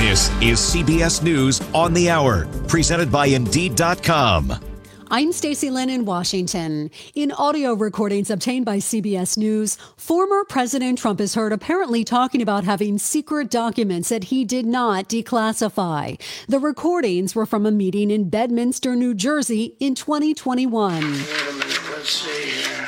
This is CBS News on the Hour, presented by Indeed.com. I'm Stacey Lynn in Washington. In audio recordings obtained by CBS News, former President Trump is heard apparently talking about having secret documents that he did not declassify. The recordings were from a meeting in Bedminster, New Jersey in 2021. Wait a minute, let's see here.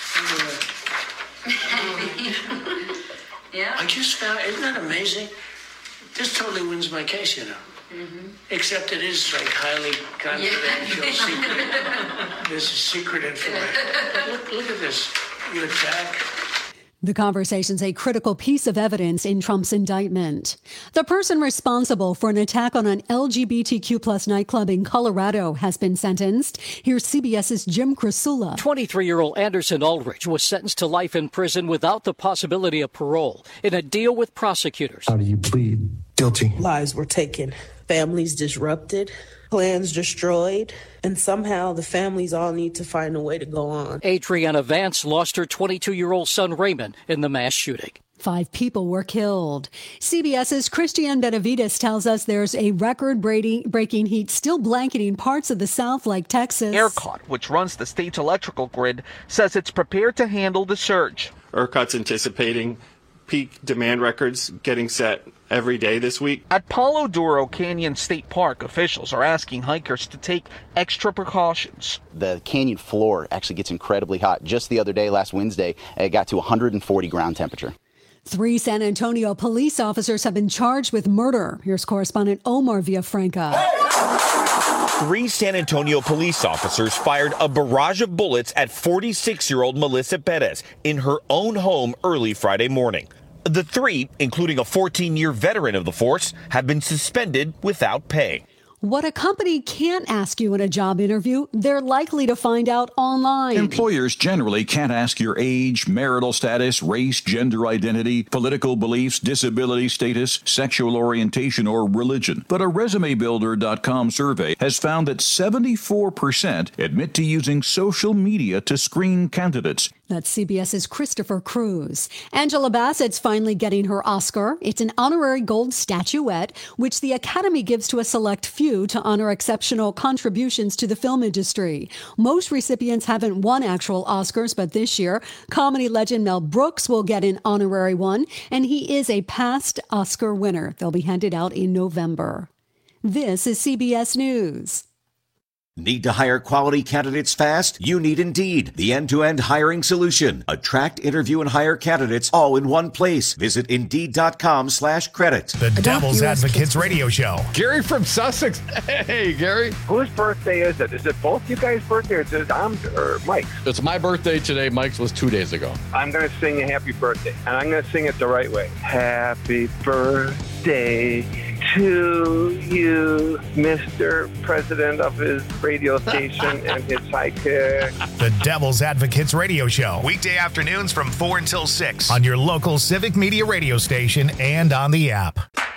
Yeah. I just found, isn't that amazing? This totally wins my case, you know. Mm-hmm. Except it is like highly confidential, secret. This is secret information. Look at this. You attack. The conversation's a critical piece of evidence in Trump's indictment. The person responsible for an attack on an LGBTQ plus nightclub in Colorado has been sentenced. Here's CBS's Jim Krasula. 23-year-old Anderson Aldrich was sentenced to life in prison without the possibility of parole in a deal with prosecutors. How do you plead guilty? Lives were taken, families disrupted, plans destroyed, and somehow the families all need to find a way to go on. Adriana Vance lost her 22-year-old son Raymond in the mass shooting. 5 people were killed. CBS's Christiane Benavides tells us there's a record-breaking heat still blanketing parts of the South like Texas. ERCOT, which runs the state's electrical grid, says it's prepared to handle the surge. ERCOT's anticipating peak demand records getting set every day this week. At Palo Duro Canyon State Park, officials are asking hikers to take extra precautions. The canyon floor actually gets incredibly hot. Just the other day, last Wednesday, it got to 140 ground temperature. 3 San Antonio police officers have been charged with murder. Here's correspondent Omar Villafranca. 3 San Antonio police officers fired a barrage of bullets at 46-year-old Melissa Perez in her own home early Friday morning. The 3, including a 14-year veteran of the force, have been suspended without pay. What a company can't ask you in a job interview, they're likely to find out online. Employers generally can't ask your age, marital status, race, gender identity, political beliefs, disability status, sexual orientation, or religion. But a ResumeBuilder.com survey has found that 74% admit to using social media to screen candidates. That's CBS's Christopher Cruz. Angela Bassett's finally getting her Oscar. It's an honorary gold statuette, which the Academy gives to a select few to honor exceptional contributions to the film industry. Most recipients haven't won actual Oscars, but this year, comedy legend Mel Brooks will get an honorary one, and he is a past Oscar winner. They'll be handed out in November. This is CBS News. Need to hire quality candidates fast? You need Indeed, the end-to-end hiring solution. Attract, interview, and hire candidates all in one place. Visit Indeed.com/credit. The Devil's Advocates Radio Show. Gary from Sussex. Hey, Gary. Whose birthday is it? Is it both you guys' birthday or is it Tom's or Mike's? It's my birthday today. Mike's was 2 days ago. I'm going to sing a happy birthday, and I'm going to sing it the right way. Happy birthday to you, Mr. President of his radio station and his sidekick. The Devil's Advocates Radio Show. Weekday afternoons from 4 until 6 on your local Civic Media radio station and on the app.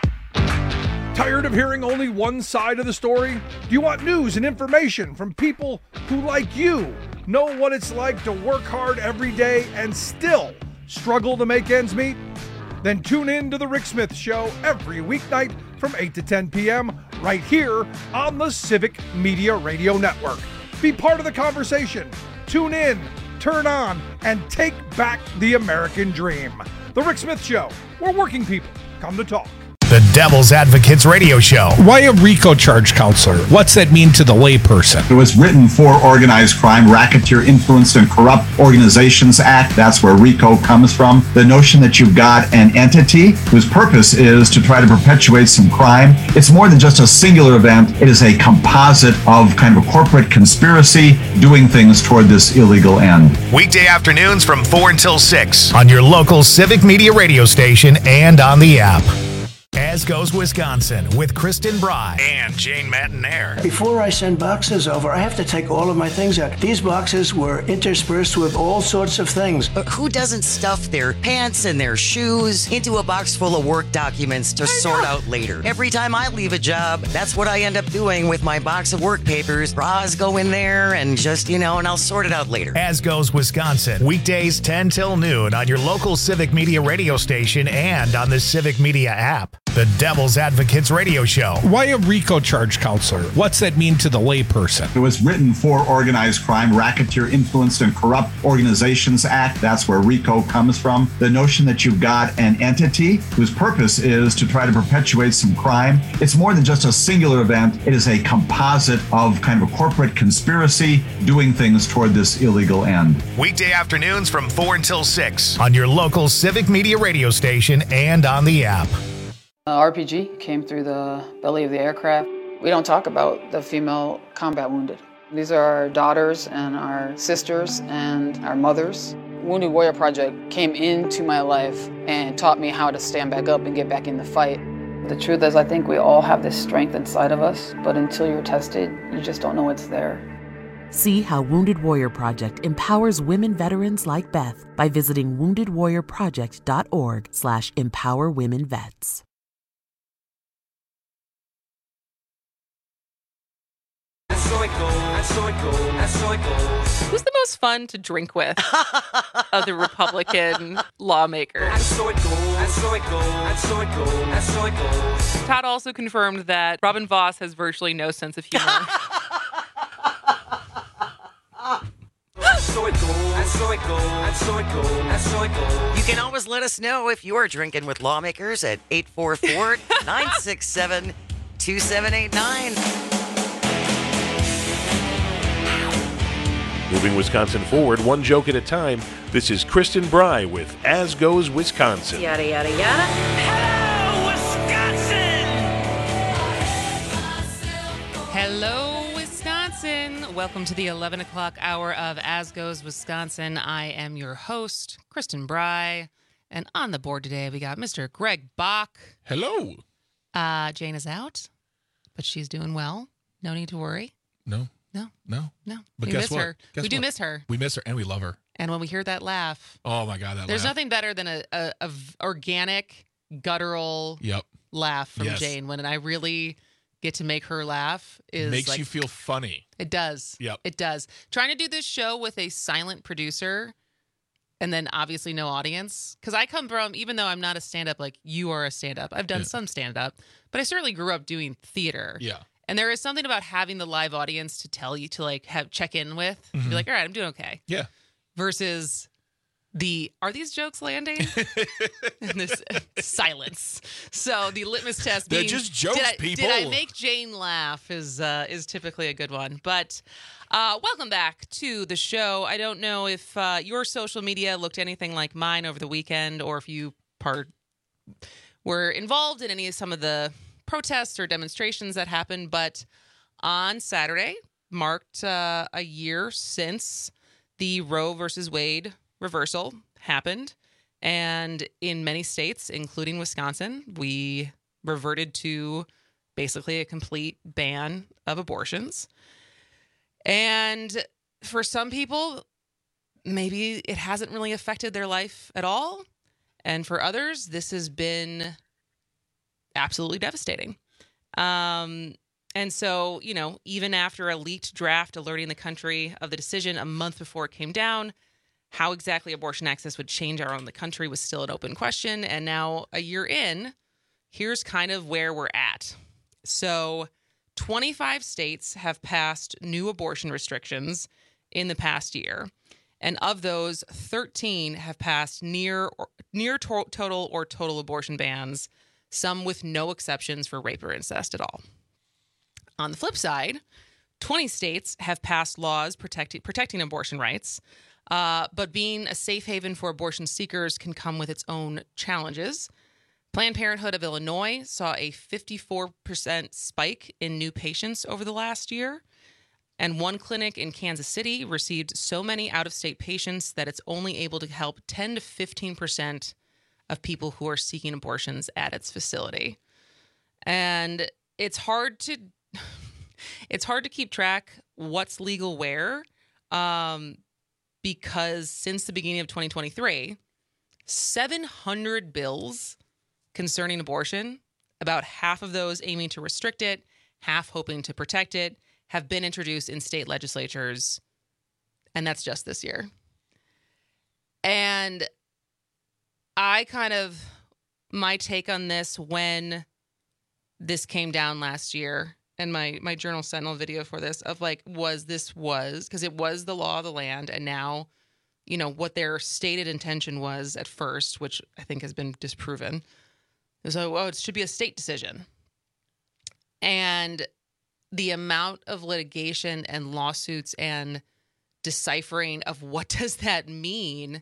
Tired of hearing only one side of the story? Do you want news and information from people who, like you, know what it's like to work hard every day and still struggle to make ends meet? Then tune in to The Rick Smith Show every weeknight from 8 to 10 p.m. right here on the Civic Media Radio Network. Be part of the conversation. Tune in, turn on, and take back the American dream. The Rick Smith Show, where working people come to talk. The Devil's Advocates Radio Show. Why a RICO charge counselor? What's that mean to the layperson? It was written for Organized Crime, Racketeer Influenced and Corrupt Organizations Act. That's where RICO comes from. The notion that you've got an entity whose purpose is to try to perpetuate some crime. It's more than just a singular event. It is a composite of kind of a corporate conspiracy doing things toward this illegal end. Weekday afternoons from 4 until 6 on your local Civic Media radio station and on the app. As Goes Wisconsin with Kristen Bry and Jane Matinaire. Before I send boxes over, I have to take all of my things out. These boxes were interspersed with all sorts of things. Who doesn't stuff their pants and their shoes into a box full of work documents to sort out later? Every time I leave a job, that's what I end up doing with my box of work papers. Bras go in there and just, and I'll sort it out later. As Goes Wisconsin, weekdays 10 till noon on your local Civic Media radio station and on the Civic Media app. The the Devil's Advocates radio show. Why a RICO charge, counselor? What's that mean to the layperson? It was written for Organized Crime, Racketeer Influenced and Corrupt Organizations Act. That's where RICO comes from. The notion that you've got an entity whose purpose is to try to perpetuate some crime. It's more than just a singular event. It is a composite of kind of a corporate conspiracy doing things toward this illegal end. Weekday afternoons from 4 until 6 on your local Civic Media radio station and on the app. RPG came through the belly of the aircraft. We don't talk about the female combat wounded. These are our daughters and our sisters and our mothers. Wounded Warrior Project came into my life and taught me how to stand back up and get back in the fight. The truth is, I think we all have this strength inside of us, but until you're tested, you just don't know it's there. See how Wounded Warrior Project empowers women veterans like Beth by visiting woundedwarriorproject.org/empowerwomenvets. Who's the most fun to drink with of the Republican lawmakers? Todd also confirmed that Robin Voss has virtually no sense of humor. You can always let us know if you're drinking with lawmakers at 844-967-2789. Moving Wisconsin forward, one joke at a time. This is Kristen Bry with As Goes Wisconsin. Yada, yada, yada. Hello, Wisconsin! Hello, Wisconsin. Welcome to the 11 o'clock hour of As Goes Wisconsin. I am your host, Kristen Bry. And on the board today, we got Mr. Greg Bach. Hello. Jane is out, but she's doing well. No need to worry. No. No. But we guess miss what? her. We do miss her. We miss her, and we love her. And when we hear that laugh, oh my God, there's laugh. nothing better than a organic, guttural laugh from Jane. When I really get to make her laugh, makes you feel funny. It does. Yep. It does. Trying to do this show with a silent producer, and then obviously no audience, because I come from, even though I'm not a stand-up like you are a stand-up, I've done some stand-up, but I certainly grew up doing theater. Yeah. And there is something about having the live audience to tell you to like have check in with, be like, all right, I'm doing okay. Yeah. Versus are these jokes landing? And this silence. So the litmus test being, they're just jokes, people. Did I make Jane laugh is typically a good one. But welcome back to the show. I don't know if your social media looked anything like mine over the weekend, or if you were involved in some of the protests or demonstrations that happened, but on Saturday marked a year since the Roe versus Wade reversal happened. And in many states, including Wisconsin, we reverted to basically a complete ban of abortions. And for some people, maybe it hasn't really affected their life at all. And for others, this has been absolutely devastating. And so, even after a leaked draft alerting the country of the decision a month before it came down, how exactly abortion access would change our own the country was still an open question. And now, a year in, here's kind of where we're at. So 25 states have passed new abortion restrictions in the past year. And of those, 13 have passed near total or total abortion bans, some with no exceptions for rape or incest at all. On the flip side, 20 states have passed laws protecting abortion rights, but being a safe haven for abortion seekers can come with its own challenges. Planned Parenthood of Illinois saw a 54% spike in new patients over the last year, and one clinic in Kansas City received so many out-of-state patients that it's only able to help 10 to 15% of people who are seeking abortions at its facility. And it's hard to keep track what's legal where, because since the beginning of 2023, 700 bills concerning abortion, about half of those aiming to restrict it, half hoping to protect it, have been introduced in state legislatures, and that's just this year. And my take on this, when this came down last year, and my Journal Sentinel video for this of like, because it was the law of the land, and now, you know, what their stated intention was at first, which I think has been disproven, is, it should be a state decision. And the amount of litigation and lawsuits and deciphering of what does that mean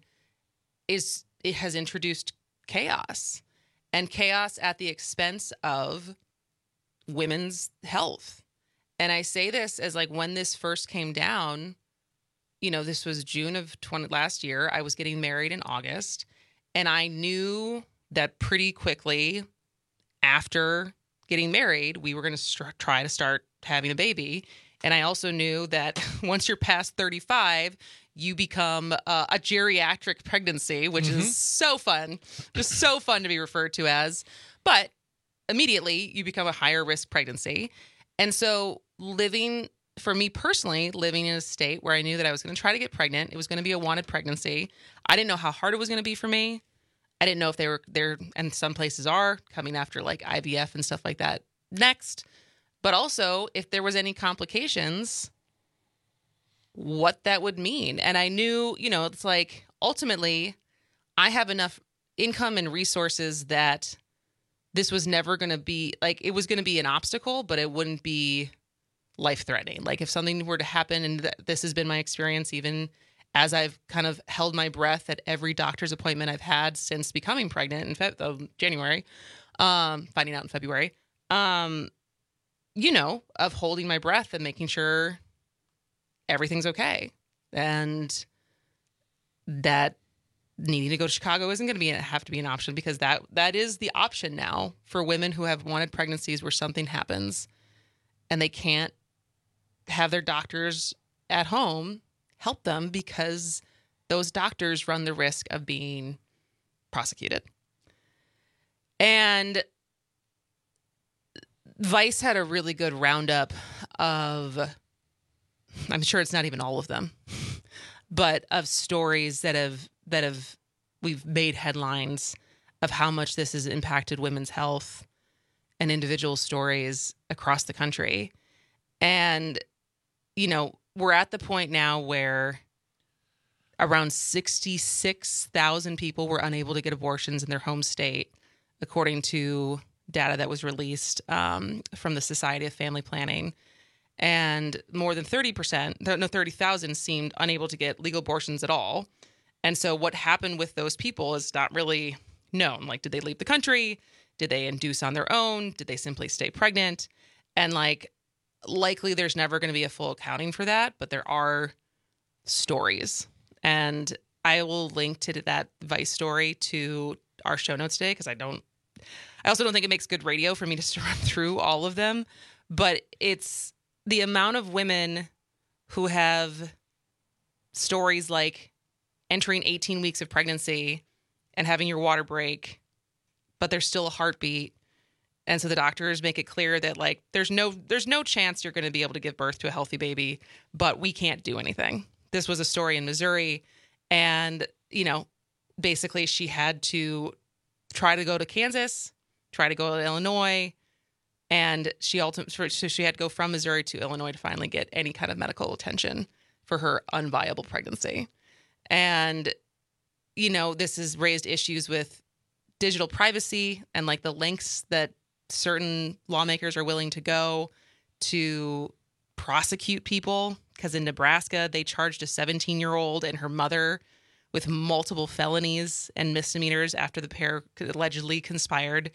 it has introduced chaos, and chaos at the expense of women's health. And I say this as like, when this first came down, you know, this was June of last year. I was getting married in August, and I knew that pretty quickly after getting married, we were going to try to start having a baby. And I also knew that once you're past 35, you become a geriatric pregnancy, which is so fun, just so fun to be referred to as. But immediately you become a higher risk pregnancy. And so for me personally, living in a state where I knew that I was going to try to get pregnant, it was going to be a wanted pregnancy. I didn't know how hard it was going to be for me. I didn't know if they were there, and some places are coming after like IVF and stuff like that next. But also, if there was any complications, what that would mean. And I knew, you know, it's like, ultimately, I have enough income and resources that this was never going to be, like, it was going to be an obstacle, but it wouldn't be life-threatening. Like, if something were to happen, and this has been my experience even as I've kind of held my breath at every doctor's appointment I've had since becoming pregnant in January, finding out in February, you know, of holding my breath and making sure everything's okay. And that needing to go to Chicago isn't going to have to be an option, because that is the option now for women who have wanted pregnancies where something happens and they can't have their doctors at home help them, because those doctors run the risk of being prosecuted. And Vice had a really good roundup of, I'm sure it's not even all of them, but of stories that we've made headlines of how much this has impacted women's health and individual stories across the country. And, you know, we're at the point now where around 66,000 people were unable to get abortions in their home state, according to data that was released from the Society of Family Planning. And more than 30,000 seemed unable to get legal abortions at all. And so what happened with those people is not really known. Like, did they leave the country? Did they induce on their own? Did they simply stay pregnant? And like, likely there's never going to be a full accounting for that, but there are stories. And I will link to that Vice story to our show notes today, because I also don't think it makes good radio for me to run through all of them. But it's the amount of women who have stories like entering 18 weeks of pregnancy and having your water break, but there's still a heartbeat. And so the doctors make it clear that, like, there's no chance you're going to be able to give birth to a healthy baby, but we can't do anything. This was a story in Missouri, and, you know, basically she had to try to go to Kansas, try to go to Illinois, and she had to go from Missouri to Illinois to finally get any kind of medical attention for her unviable pregnancy. And, you know, this has raised issues with digital privacy and like the lengths that certain lawmakers are willing to go to prosecute people. Because in Nebraska, they charged a 17-year-old and her mother with multiple felonies and misdemeanors after the pair allegedly conspired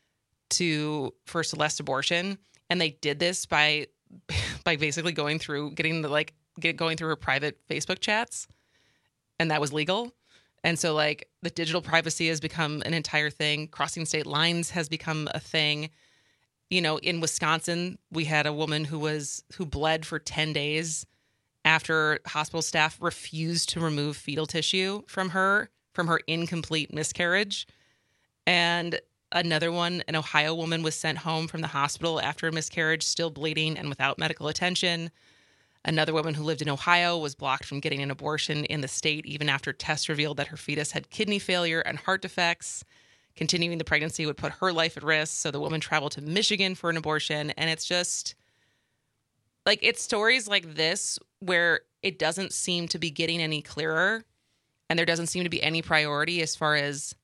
for Celeste abortion. And they did this by basically going through her private Facebook chats. And that was legal. And so, like, the digital privacy has become an entire thing. Crossing state lines has become a thing. You know, in Wisconsin, we had a woman who bled for 10 days after hospital staff refused to remove fetal tissue from her incomplete miscarriage. And another one, an Ohio woman, was sent home from the hospital after a miscarriage, still bleeding and without medical attention. Another woman who lived in Ohio was blocked from getting an abortion in the state even after tests revealed that her fetus had kidney failure and heart defects. continuing the pregnancy would put her life at risk. So the woman traveled to Michigan for an abortion. And it's just like, it's stories like this where it doesn't seem to be getting any clearer. And there doesn't seem to be any priority as far as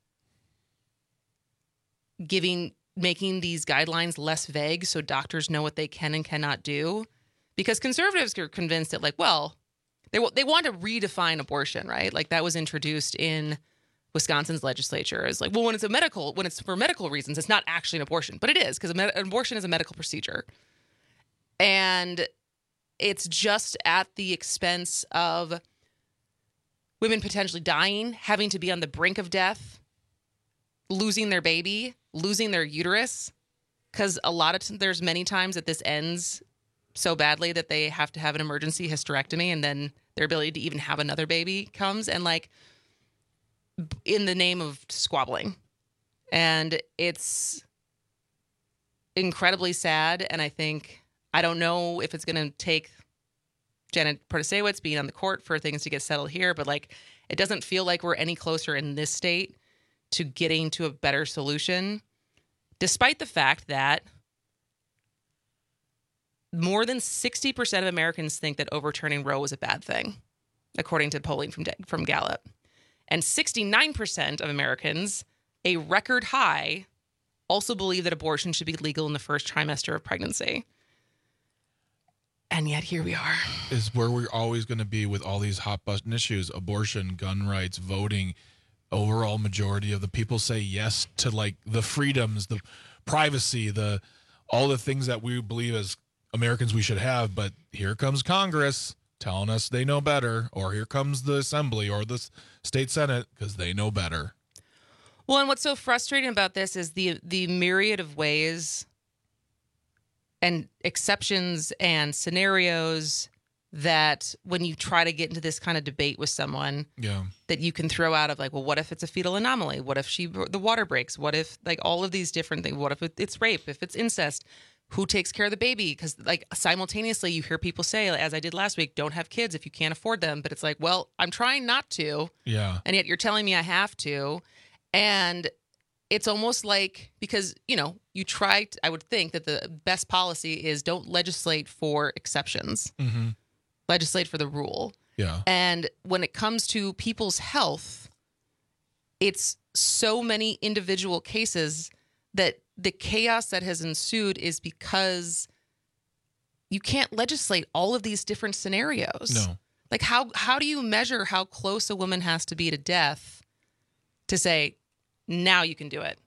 making these guidelines less vague so doctors know what they can and cannot do. Because conservatives are convinced that, like, well, they want to redefine abortion, right? Like, that was introduced in Wisconsin's legislature as like, well, when it's for medical reasons, it's not actually an abortion, but it is, because an abortion is a medical procedure. And it's just at the expense of women potentially dying, having to be on the brink of death, losing their baby, losing their uterus, because there's many times that this ends so badly that they have to have an emergency hysterectomy, and then their ability to even have another baby comes, and like in the name of squabbling. And it's incredibly sad. And I don't know if it's going to take Janet Protasiewicz being on the court for things to get settled here, but like, it doesn't feel like we're any closer in this state to getting to a better solution, despite the fact that more than 60% of Americans think that overturning Roe was a bad thing, according to polling from Gallup. And 69% of Americans, a record high, also believe that abortion should be legal in the first trimester of pregnancy. And yet here we are. Is where we're always going to be with all these hot button issues: abortion, gun rights, voting. Overall majority of the people say yes to like the freedoms, the privacy, all the things that we believe as Americans we should have. But here comes Congress telling us they know better, or here comes the Assembly or the state Senate because they know better. Well, and what's so frustrating about this is the myriad of ways and exceptions and scenarios that when you try to get into this kind of debate with someone, that you can throw out of like, well, what if it's a fetal anomaly? What if the water breaks? What if like all of these different things? What if it's rape? If it's incest? Who takes care of the baby? Because like simultaneously you hear people say, as I did last week, don't have kids if you can't afford them. But it's like, well, I'm trying not to. Yeah. And yet you're telling me I have to. And it's almost like, because, I would think that the best policy is don't legislate for exceptions. Mm-hmm. Legislate for the rule. Yeah. And when it comes to people's health, it's so many individual cases that the chaos that has ensued is because you can't legislate all of these different scenarios. No. Like how do you measure how close a woman has to be to death to say, now you can do it?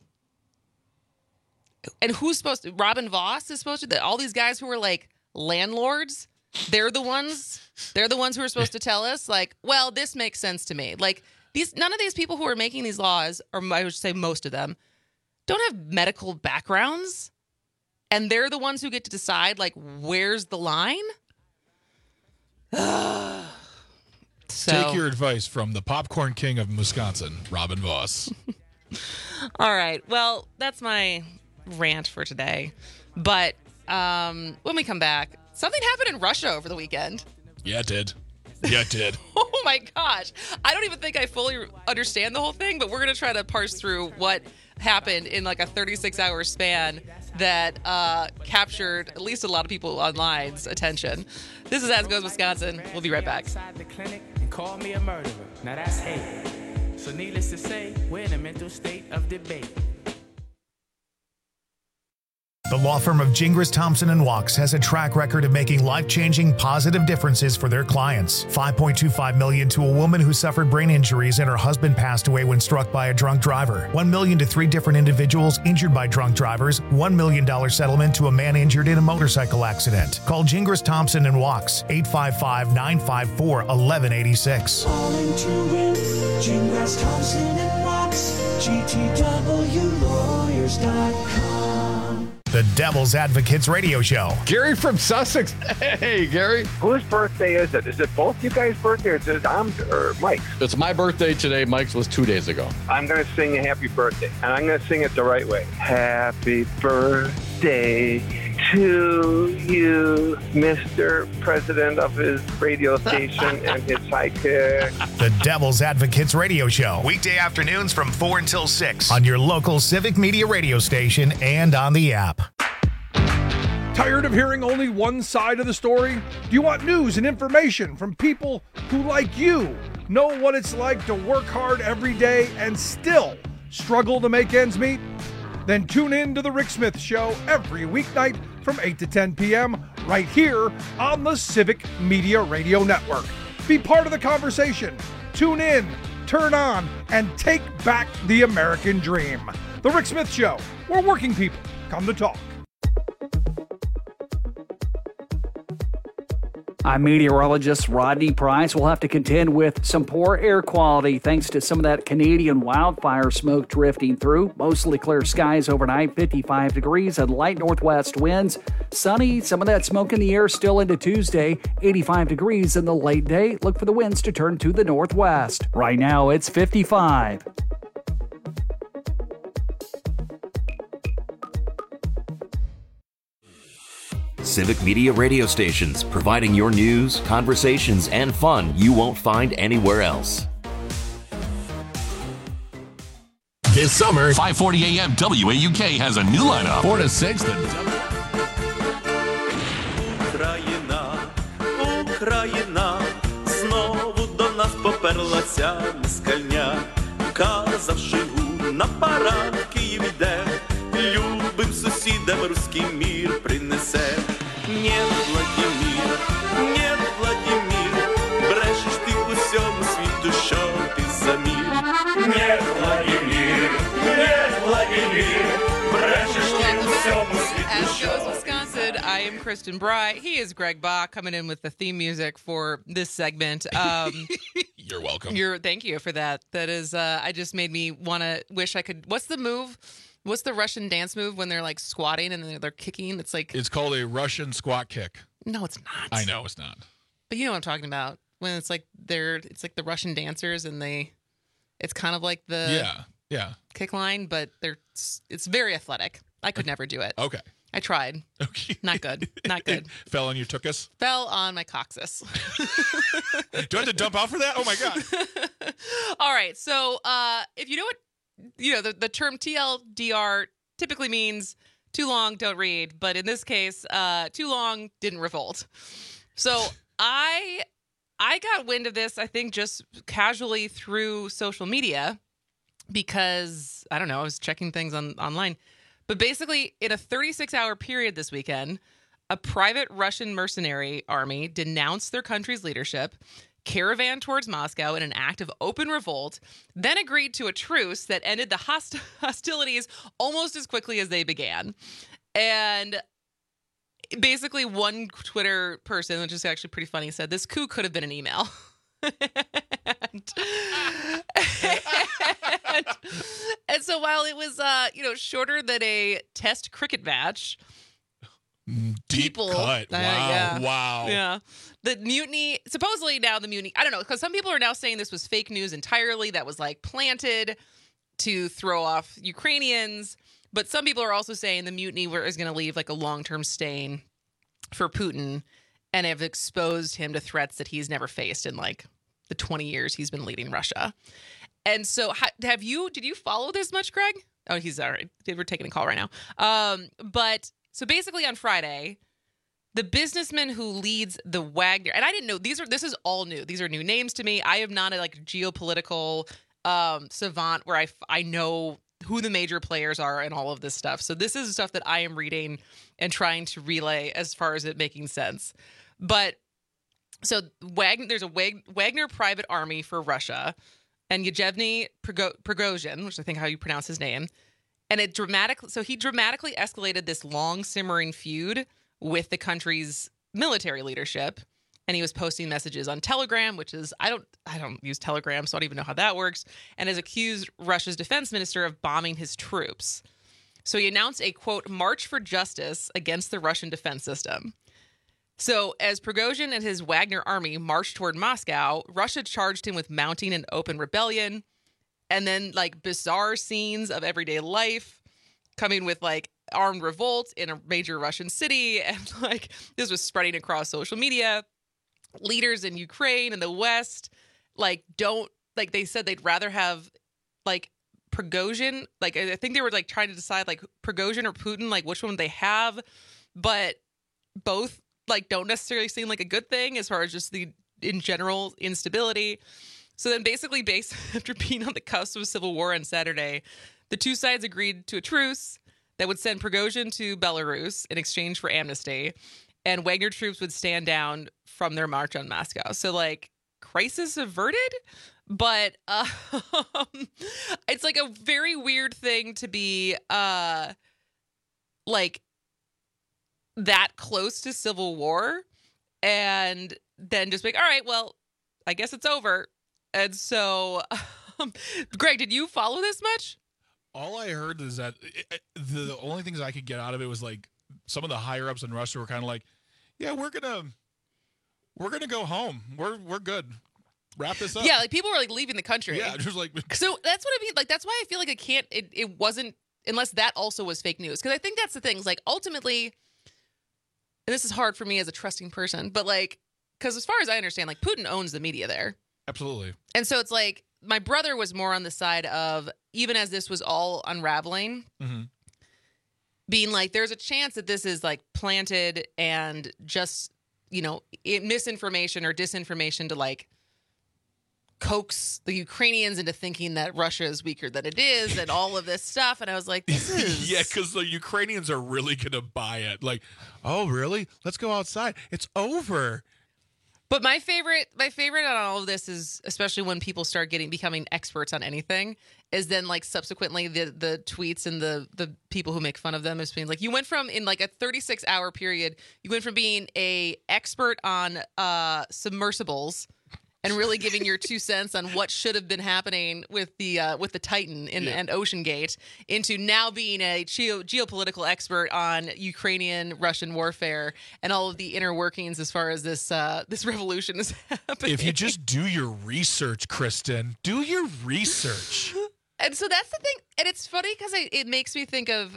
And who's supposed to? Robin Voss is supposed to. All these guys who are like landlords, they're the ones who are supposed to tell us, like, well, this makes sense to me. Like none of these people who are making these laws, or I would say most of them, don't have medical backgrounds, and they're the ones who get to decide, like, where's the line? Take your advice from the popcorn king of Wisconsin, Robin Voss. All right. Well, that's my rant for today. But when we come back, something happened in Russia over the weekend. Yeah, it did. Oh, my gosh. I don't even think I fully understand the whole thing, but we're going to try to parse through what happened in like a 36-hour span that captured at least a lot of people online's attention. This is As Goes Wisconsin. We'll be right back. Call me a murderer. Now that's hate. So needless to say, we're in a mental state of debate. The law firm of Gingras, Thompson & Walks has a track record of making life-changing positive differences for their clients. $5.25 million to a woman who suffered brain injuries and her husband passed away when struck by a drunk driver. $1 million to 3 different individuals injured by drunk drivers. $1 million settlement to a man injured in a motorcycle accident. Call Gingras, Thompson & Walks, 855-954-1186. All into it, Gingras, Thompson & Walks, GTWlawyers.com. The Devil's Advocates Radio Show. Gary from Sussex. Hey, Gary. Whose birthday is it? Is it both you guys' birthday, or is it Dom's or Mike's? It's my birthday today. Mike's was 2 days ago. I'm going to sing a happy birthday, and I'm going to sing it the right way. Happy birthday to you, Mr. President of his radio station and his sidekick. The Devil's Advocates Radio Show, weekday afternoons from 4 until 6 on your local Civic Media radio station and on the app. Tired of hearing only one side of the story? Do you want news and information from people who, like you, know what it's like to work hard every day and still struggle to make ends meet? Then tune in to The Rick Smith Show every weeknight from 8 to 10 p.m. right here on the Civic Media Radio Network. Be part of the conversation. Tune in, turn on, and take back the American dream. The Rick Smith Show, where working people come to talk. I'm meteorologist Rodney Price. We'll have to contend with some poor air quality thanks to some of that Canadian wildfire smoke drifting through. Mostly clear skies overnight, 55 degrees and light northwest winds. Sunny, some of that smoke in the air still into Tuesday, 85 degrees in the late day. Look for the winds to turn to the northwest. Right now, it's 55. Civic Media radio stations, providing your news, conversations, and fun you won't find anywhere else. This summer, 5:40 a.m. WAUK has a new lineup. 4 to 6. Україна, знову до нас поперлася москальня, казавши на парад Київ іде, любим сусідам руський мір принесе. Нет, Владимир, нет, Владимир, брешеш ти усьому світу, що ти за мир. Нет, Владимир, брешеш ти усьому світу, що. As goes Wisconsin, I am Kristen Bry. He is Greg Bach, coming in with the theme music for this segment. You're welcome. Thank you for that. That is, I just made me want to wish I could. What's the move? What's the Russian dance move when they're like squatting and they're kicking? It's like, it's called a Russian squat kick. No, it's not. I know it's not. But you know what I'm talking about. When it's like it's like the Russian dancers and it's kind of like the kick line, but it's very athletic. I could never do it. Okay. I tried. Okay. Not good. Not good. Fell on your tuchus? Fell on my coccyx. Do I have to dump out for that? Oh my God. All right. So if you know what, the term TLDR typically means too long, don't read. But in this case, too long, didn't revolt. So I got wind of this, I think, just casually through social media because, I don't know, I was checking things online. But basically, in a 36-hour period this weekend, a private Russian mercenary army denounced their country's leadership, caravan towards Moscow in an act of open revolt, then agreed to a truce that ended the hostilities almost as quickly as they began. And basically one Twitter person, which is actually pretty funny, said this coup could have been an email. and so while it was shorter than a test cricket match, Deep cut. Wow. Wow. Yeah. The mutiny, supposedly now the mutiny, I don't know, because some people are now saying this was fake news entirely, that was planted to throw off Ukrainians. But some people are also saying the mutiny is going to leave a long-term stain for Putin and have exposed him to threats that he's never faced in the 20 years he's been leading Russia. And so did you follow this much, Greg? Oh, he's all right. We're taking a call right now. But so basically on Friday, the businessman who leads the Wagner, and I didn't know, this is all new. These are new names to me. I am not a geopolitical savant where I know who the major players are and all of this stuff. So this is stuff that I am reading and trying to relay as far as it making sense. But so there's a Wagner private army for Russia, and Yevgeny Prigozhin, which I think how you pronounce his name, and he dramatically escalated this long simmering feud with the country's military leadership. And he was posting messages on Telegram, which is, I don't use Telegram, so I don't even know how that works, and has accused Russia's defense minister of bombing his troops. So he announced a, quote, march for justice against the Russian defense system. So as Prigozhin and his Wagner army marched toward Moscow, Russia charged him with mounting an open rebellion, and then bizarre scenes of everyday life, coming with armed revolt in a major Russian city, and like this was spreading across social media. Leaders in Ukraine and the West they said they'd rather have like Prigozhin, like I think they were like trying to decide like Prigozhin or Putin, like which one they have, but both like don't necessarily seem like a good thing as far as just the in general instability. So then basically after being on the cusp of civil war on Saturday, the two sides agreed to a truce that would send Prigozhin to Belarus in exchange for amnesty, and Wagner troops would stand down from their march on Moscow. So like crisis averted, but it's like a very weird thing to be like that close to civil war and then just be like, all right, well, I guess it's over. And so, Greg, did you follow this much? All I heard is that the only things I could get out of it was like some of the higher ups in Russia were kind of like, yeah, we're gonna go home. We're good. Wrap this up. Yeah, like people were like leaving the country. Yeah, just like so that's what I mean. Like that's why I feel like it wasn't unless that also was fake news. Because I think that's the thing. Is like ultimately, and this is hard for me as a trusting person, but like because as far as I understand, like Putin owns the media there. Absolutely. And so it's like my brother was more on the side of even as this was all unraveling, being like, there's a chance that this is like planted and just, misinformation or disinformation to like coax the Ukrainians into thinking that Russia is weaker than it is and all of this stuff. And I was like, this is... Yeah, because the Ukrainians are really going to buy it. Like, oh, really? Let's go outside. It's over. But my favorite on all of this is, especially when people start becoming experts on anything, is then like subsequently the tweets and the people who make fun of them as being like, you went from in like a 36-hour period, you went from being a expert on submersibles and really giving your 2 cents on what should have been happening with the Titan and Ocean Gate into now being a geopolitical expert on Ukrainian-Russian warfare and all of the inner workings as far as this revolution is happening. If you just do your research, Kristen, do your research. And so that's the thing. And it's funny because it makes me think of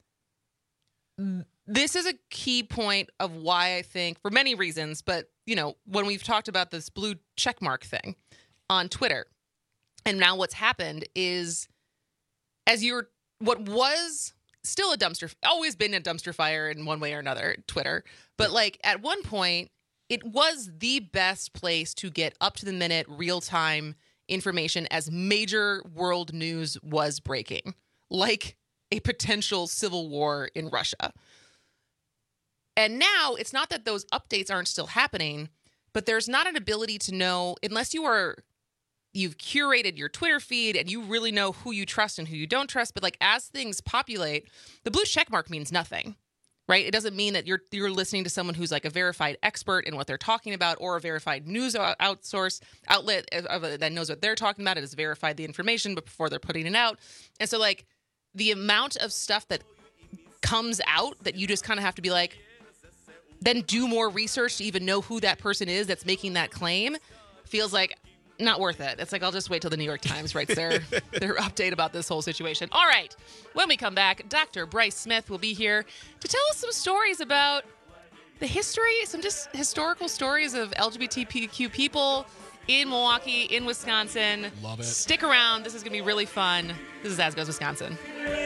this is a key point of why I think, for many reasons, but when we've talked about this blue checkmark thing on Twitter, and now what's happened is, what was still always been a dumpster fire in one way or another, Twitter, but like at one point, it was the best place to get up to the minute, real time information as major world news was breaking, like a potential civil war in Russia. And now it's not that those updates aren't still happening, but there's not an ability to know, unless you've curated your Twitter feed and you really know who you trust and who you don't trust. But like as things populate, the blue checkmark means nothing, right? It doesn't mean that you're listening to someone who's like a verified expert in what they're talking about or a verified news outlet that knows what they're talking about. It has verified the information before they're putting it out. And so like the amount of stuff that comes out that you just kind of have to be like, then do more research to even know who that person is that's making that claim feels like not worth it. It's like, I'll just wait till the New York Times writes their update about this whole situation. All right. When we come back, Dr. Bryce Smith will be here to tell us some stories about the history, some just historical stories of LGBTQ people in Milwaukee, in Wisconsin. Love it. Stick around. This is going to be really fun. This is As Goes Wisconsin.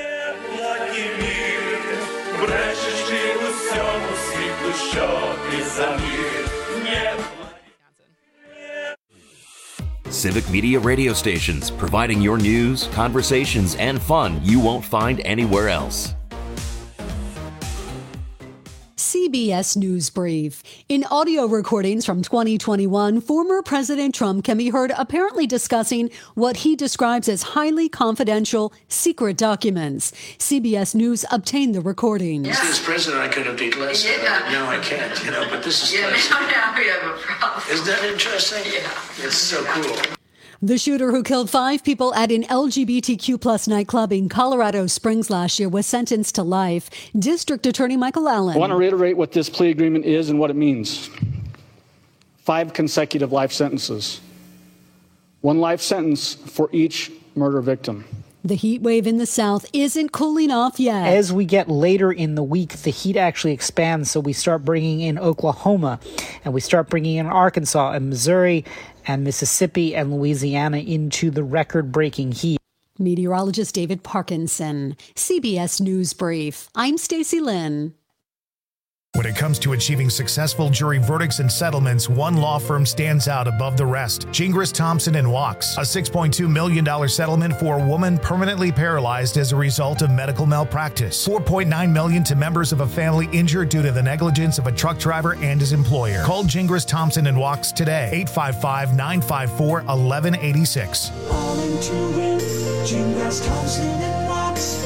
Civic Media radio stations, providing your news, conversations, and fun you won't find anywhere else. CBS News Brief. In audio recordings from 2021, former President Trump can be heard apparently discussing what he describes as highly confidential, secret documents. CBS News obtained the recordings. As president, I could have did less. No, I can't, but this is now we have a problem. Isn't that interesting? Yeah. It's so cool. The shooter who killed 5 people at an LGBTQ plus nightclub in Colorado Springs last year was sentenced to life. District Attorney Michael Allen. I want to reiterate what this plea agreement is and what it means. 5 consecutive life sentences. 1 life sentence for each murder victim. The heat wave in the south isn't cooling off yet. As we get later in the week, the heat actually expands, so we start bringing in Oklahoma, and we start bringing in Arkansas and Missouri and Mississippi and Louisiana into the record-breaking heat. Meteorologist David Parkinson, CBS News Brief. I'm Stacey Lynn. When it comes to achieving successful jury verdicts and settlements, one law firm stands out above the rest. Gingras, Thompson & Wachs. A $6.2 million settlement for a woman permanently paralyzed as a result of medical malpractice. $4.9 million to members of a family injured due to the negligence of a truck driver and his employer. Call Gingras, Thompson & Wachs today. 855-954-1186. All into it. Gingras, Thompson & Wachs.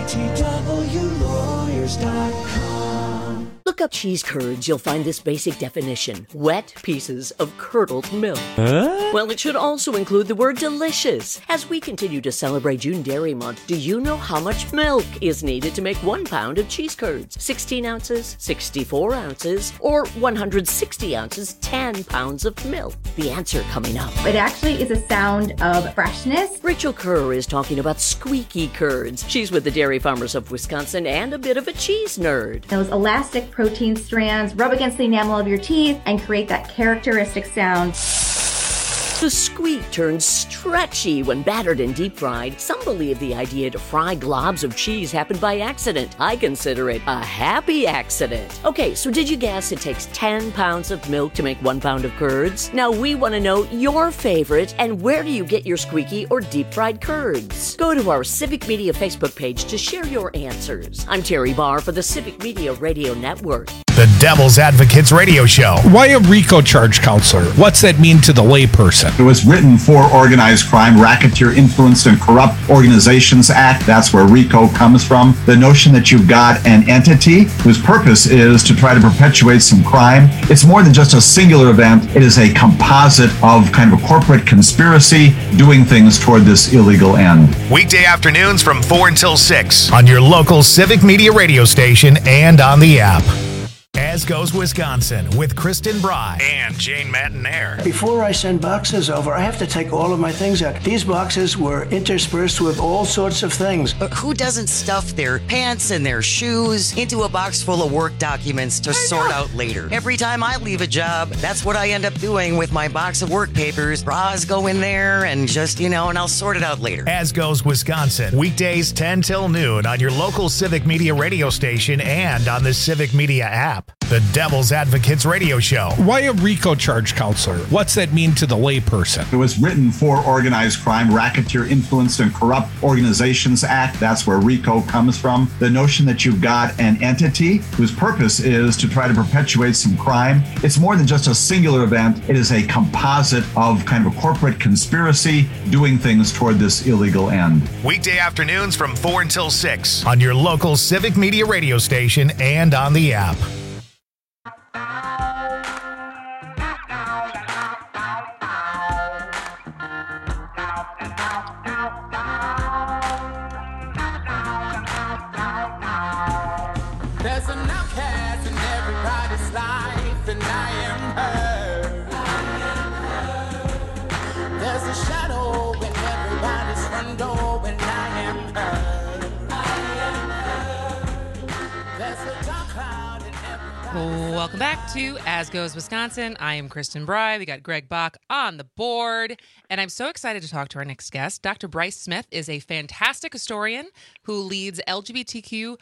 GTWlawyers.com. Look up cheese curds, you'll find this basic definition. Wet pieces of curdled milk. Well, it should also include the word delicious. As we continue to celebrate June Dairy Month, do you know how much milk is needed to make 1 pound of cheese curds? 16 ounces, 64 ounces, or 160 ounces, 10 pounds of milk? The answer coming up. It actually is a sound of freshness. Rachel Kerr is talking about squeaky curds. She's with the Dairy Farmers of Wisconsin and a bit of a cheese nerd. Those elastic protein strands rub against the enamel of your teeth and create that characteristic sound. The squeak turns stretchy when battered and deep fried. Some believe the idea to fry globs of cheese happened by accident. I consider it a happy accident. Okay, so did you guess it takes 10 pounds of milk to make 1 pound of curds? Now we want to know your favorite and where do you get your squeaky or deep fried curds? Go to our Civic Media Facebook page to share your answers. I'm Terry Barr for the Civic Media Radio Network. The Devil's Advocates Radio Show. Why a RICO charge, counselor? What's that mean to the layperson? It was written for Organized Crime, Racketeer, Influenced, and Corrupt Organizations Act. That's where RICO comes from. The notion that you've got an entity whose purpose is to try to perpetuate some crime. It's more than just a singular event. It is a composite of kind of a corporate conspiracy doing things toward this illegal end. Weekday afternoons from 4 until 6 on your local Civic Media radio station and on the app. As Goes Wisconsin with Kristen Bry and Jane Matinaire. Before I send boxes over, I have to take all of my things out. These boxes were interspersed with all sorts of things. Who doesn't stuff their pants and their shoes into a box full of work documents to sort out later? Every time I leave a job, that's what I end up doing with my box of work papers. Bras go in there and just, and I'll sort it out later. As Goes Wisconsin, weekdays 10 till noon on your local Civic Media radio station and on the Civic Media app. The Devil's Advocates Radio Show. Why a RICO charge, counselor? What's that mean to the layperson? It was written for Organized Crime, Racketeer, Influenced, and Corrupt Organizations Act. That's where RICO comes from. The notion that you've got an entity whose purpose is to try to perpetuate some crime. It's more than just a singular event. It is a composite of kind of a corporate conspiracy doing things toward this illegal end. Weekday afternoons from 4 until 6 on your local Civic Media radio station and on the app. There's an outcast in everybody's life, and I am her. There's a shadow in everybody's front door, and I am her. There's a dark cloud in everybody's... Welcome back to As Goes Wisconsin. I am Kristen Bry. We got Greg Bach on the board, and I'm so excited to talk to our next guest. Dr. Bryce Smith is a fantastic historian who leads LGBT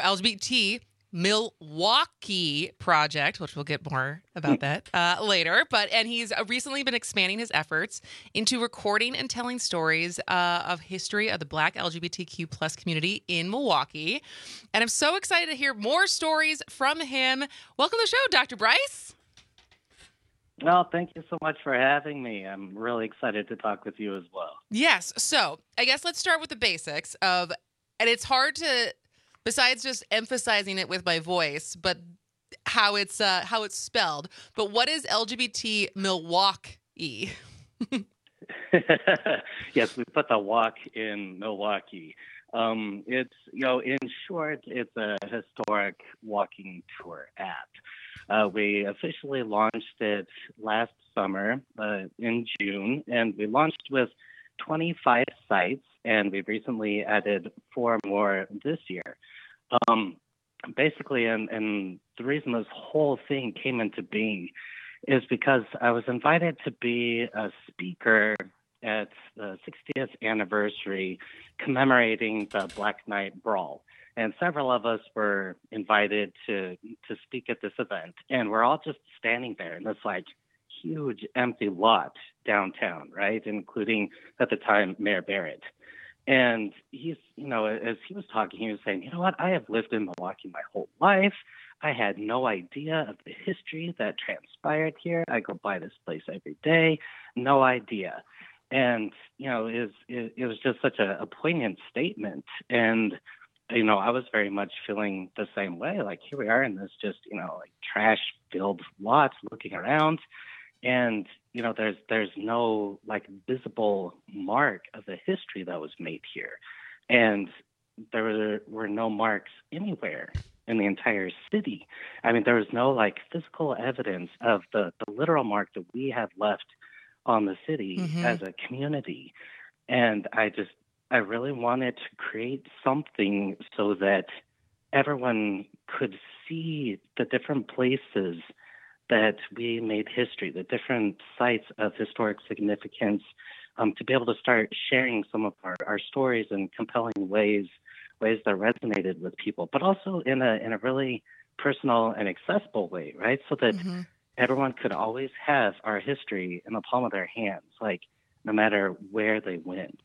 Milwaukee Project, which we'll get more about that later. And he's recently been expanding his efforts into recording and telling stories of history of the Black LGBTQ plus community in Milwaukee. And I'm so excited to hear more stories from him. Welcome to the show, Dr. Bryce. Well, thank you so much for having me. I'm really excited to talk with you as well. Yes. So I guess let's start with the basics of, and it's hard to, besides just emphasizing it with my voice, but how it's spelled. But what is LGBT Milwaukee? Yes, we put the walk in Milwaukee. It's, in short, it's a historic walking tour app. We officially launched it last summer in June, and we launched with 25 sites, and we've recently added 4 more this year. Basically, and the reason this whole thing came into being is because I was invited to be a speaker at the 60th anniversary commemorating the Black Knight Brawl. And several of us were invited to speak at this event. And we're all just standing there in this like huge empty lot downtown, right? Including at the time Mayor Barrett. And he's, as he was talking, he was saying, you know what, I have lived in Milwaukee my whole life. I had no idea of the history that transpired here. I go by this place every day, no idea. And, it was just such a poignant statement. And, I was very much feeling the same way. Like, here we are in this just, like trash-filled lot looking around. And, there's no like visible mark of the history that was made here. And there were no marks anywhere in the entire city. I mean, there was no like physical evidence of the literal mark that we have left on the city as a community. And I really wanted to create something so that everyone could see the different places that we made history, the different sites of historic significance, to be able to start sharing some of our stories in compelling ways that resonated with people, but also in a really personal and accessible way, right? So that everyone could always have our history in the palm of their hands, like no matter where they went.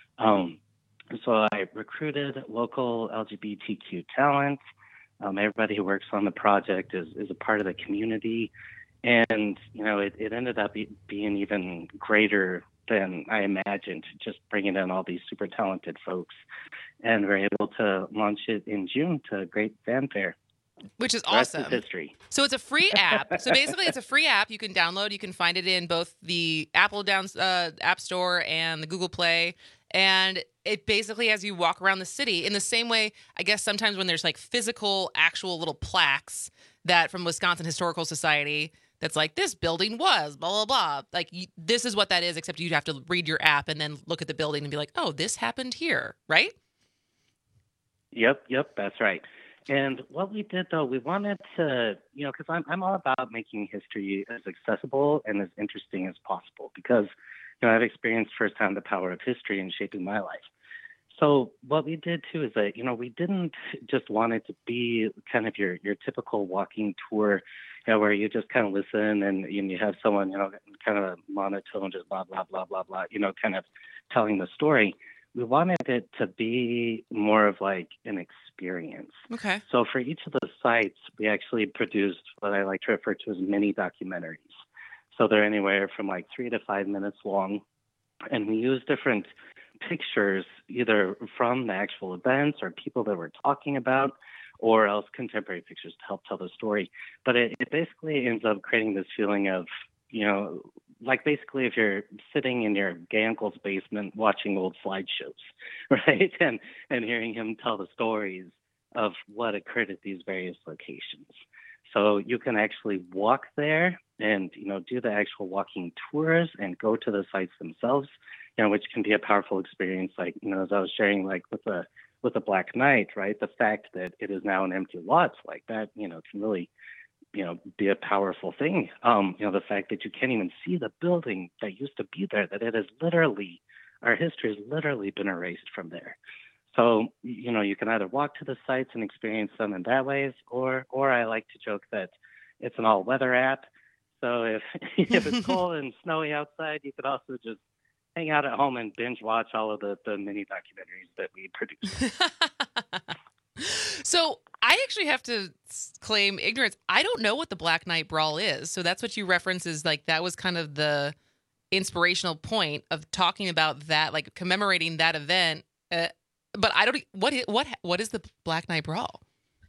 So I recruited local LGBTQ talent. Everybody who works on the project is a part of the community. And, it ended up being even greater than I imagined, just bringing in all these super talented folks. And we're able to launch it in June to great fanfare. Which is The rest awesome. is history. So it's a free app. So basically, it's a free app you can download. You can find it in both the Apple App Store and the Google Play. And it basically, as you walk around the city, in the same way, I guess sometimes when there's like physical, actual little plaques that from Wisconsin Historical Society that's like, this building was, blah, blah, blah. Like, this is what that is, except you'd have to read your app and then look at the building and be like, oh, this happened here, right? Yep, that's right. And what we did, though, we wanted to, because I'm all about making history as accessible and as interesting as possible because, I've experienced firsthand the power of history in shaping my life. So what we did, too, is that, we didn't just want it to be kind of your typical walking tour, where you just kind of listen and you have someone, kind of a monotone, just blah, blah, blah, blah, blah, kind of telling the story. We wanted it to be more of like an experience. Okay. So for each of the sites, we actually produced what I like to refer to as mini documentaries. So they're anywhere from like 3 to 5 minutes long. And we use different pictures, either from the actual events or people that we're talking about, or else contemporary pictures to help tell the story. But it basically ends up creating this feeling of, like basically if you're sitting in your gay uncle's basement watching old slideshows, right? And hearing him tell the stories of what occurred at these various locations. So you can actually walk there and, do the actual walking tours and go to the sites themselves, which can be a powerful experience. Like, as I was sharing, like with the Black Knight, right? The fact that it is now an empty lot like that, can really, be a powerful thing. The fact that you can't even see the building that used to be there, that it is literally, our history has literally been erased from there. So, you can either walk to the sites and experience them in that ways, or I like to joke that it's an all-weather app. So if it's cold and snowy outside, you could also just hang out at home and binge watch all of the mini documentaries that we produce. So I actually have to claim ignorance. I don't know what the Black Knight Brawl is. So that's what you reference is like that was kind of the inspirational point of talking about that, like commemorating that event. But I don't. What is the Black Knight Brawl?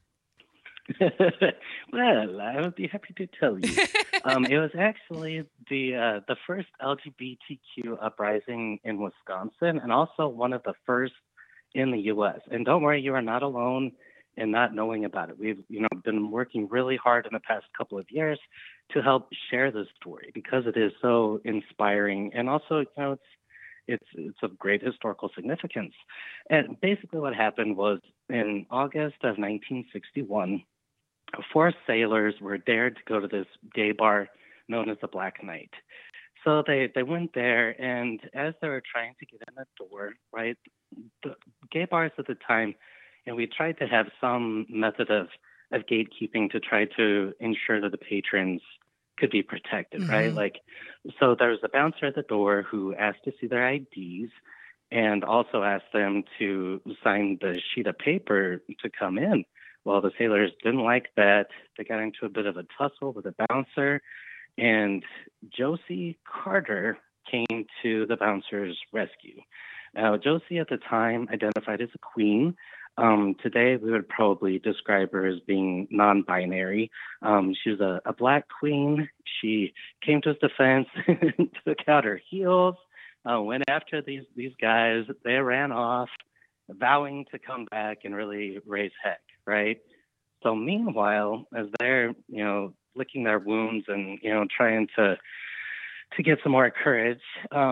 Well, I would be happy to tell you. It was actually the first LGBTQ uprising in Wisconsin, and also one of the first in the U.S. And don't worry, you are not alone in not knowing about it. We've been working really hard in the past couple of years to help share this story because it is so inspiring, and also it's of great historical significance. And basically what happened was in August of 1961, 4 sailors were dared to go to this gay bar known as the Black Knight. So they went there, and as they were trying to get in the door, right, the gay bars at the time, and we tried to have some method of gatekeeping to try to ensure that the patrons could be protected, right? Like, so there was a bouncer at the door who asked to see their IDs and also asked them to sign the sheet of paper to come in. Well, the sailors didn't like that. They got into a bit of a tussle with the bouncer, and Josie Carter came to the bouncer's rescue. Now, Josie at the time identified as a queen. Today, we would probably describe her as being non-binary. She was a black queen. She came to his defense, took out her heels, went after these guys. They ran off, vowing to come back and really raise heck, right? So meanwhile, as they're, licking their wounds and, trying to get some more courage,